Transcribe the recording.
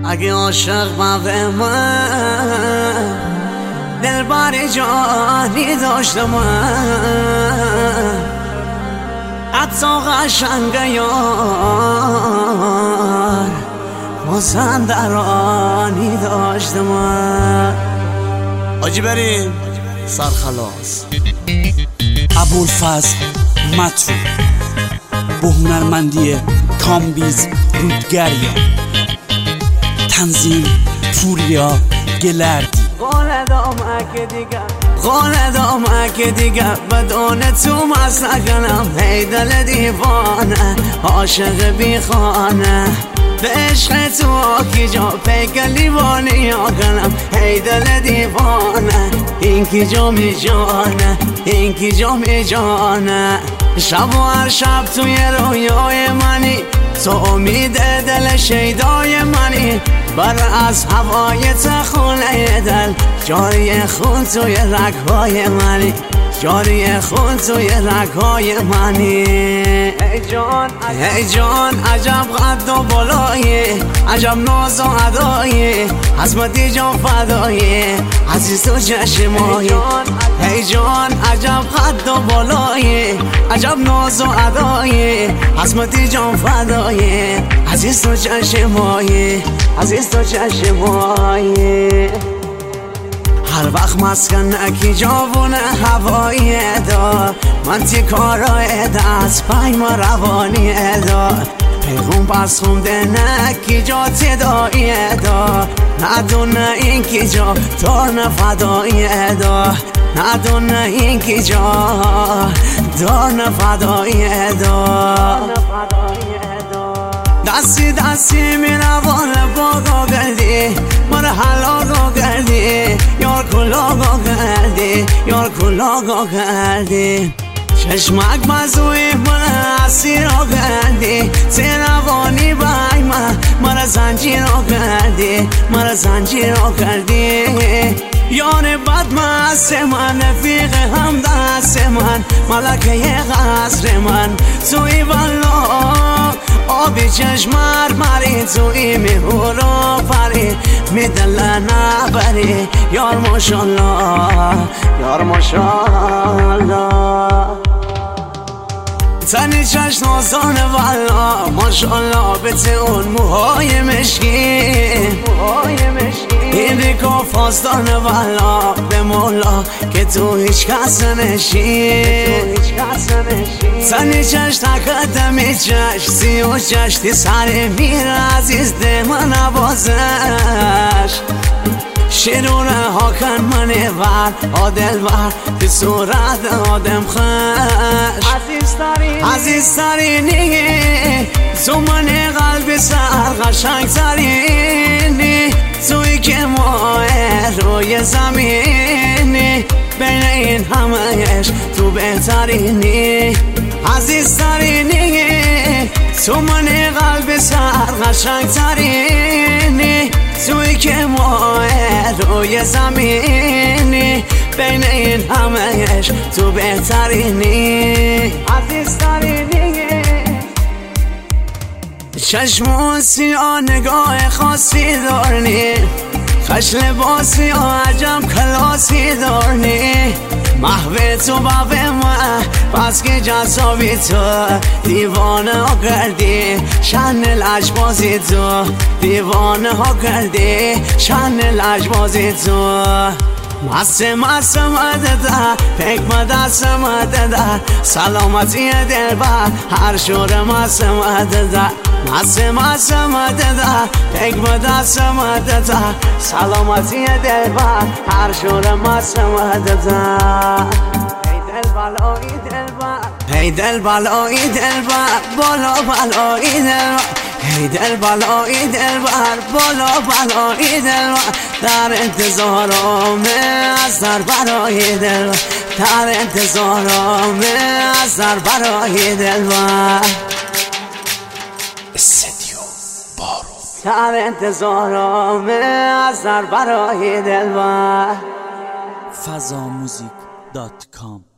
اگه عاشق به من دلبر جانی داشته من، حتی قشنگ یار مازندرانی داشته من. آجی بریم سرخلاص. ابوالفضل مطرود با هنرمندی کامبیز رودگریا، تنظیم پوریا گلردی. قول که دیگه بدون تو مست نکنم، هی دل دیوانه عاشق بی خانه، به عشق تو کی جا پیک لیوانی ها کنم، هی دل دیوانه این کی جا می جانه، این کی جا می جانه. شب و هر شب توی رویای منی، تو امید دل شیدای منی، بر از هوای تخونه دل جاری خون توی رگهای منی، جاری خون توی رگهای منی. ای جان عجب قد و بالایی، عجب ناز و ادایی، حزمتی جان فدایی، عزیز تو چشمایی. ای جان عجب قد و بالایی، عجب ناز و ادایی، حزمتی جان فدایی، عزیز تو چشمایی، عزیز تو چشمایی. هر وقت مسکن اکی جوونه هوایی دا، من تی کارای دست پای ما روانی دا، پیغون پس خونده نکی جا تدایی دا، ندونه این کی جا دار نفدایی دا، ندونه این کی جا دار نفدایی دا. دستی دستی می روان باگا گردی، من حلاگا گردی، یار کلاگا گردی، یار کلاگا گردی. چشمک مزوی من اسیرا گردی، تیروانی بای من زنجیرا گردی، من زنجیرا گردی. یار بد مست من، رفیق هم دست من، ملکه قصر من، توی والا آبی چشمر مری، توی میهورا پری، میدل نبری. یار ماشالله، یار ماشالله، تنی چشم نازانه والا ماشالله، بته اون موهای مشکی، این ریکا فاستانه والا به مولا که تو هیچ کس نشین. تنی چشم تقدمی چشم سی و چشتی سر میره عزیز ده من نوازش، شیرونه ها کن منی ور آدل ور به صورت آدم خش. عزیز ترینی تو من قلب سر قشنگ ترینی، توی که ماه روی زمینی، بین این همهش تو بهترینی. عزیز ترینی تو من قلب سر قشنگ ترینی، توی که ماه روی زمینی، بین این همهش تو بهترینی. عزیز ترینی چشمون سیاه نگاه خاصی دارنی، خش لباسی عجب کلاسی دارنی، محو تو بابه من پس که جذابی تو دیوانه ها کردی، شن لجبازی تو دیوانه ها کردی، شن لجبازی تو. مست مدده پک دست مدده، سلامتی دل بر هر شور مست مدده، مست مدده پک دست مدده، سلامتی دل بر هر شور مست مدده. ای دل بلایی دل بر بالا بلایی دل بر، ای دل بلایی دل بر بالا بلایی دل بر، در انتظارم از در برای دل بر، در انتظارم از در برای دل بر. استدیو بارو، در انتظارم از در برای دل بر. fazamuzik.com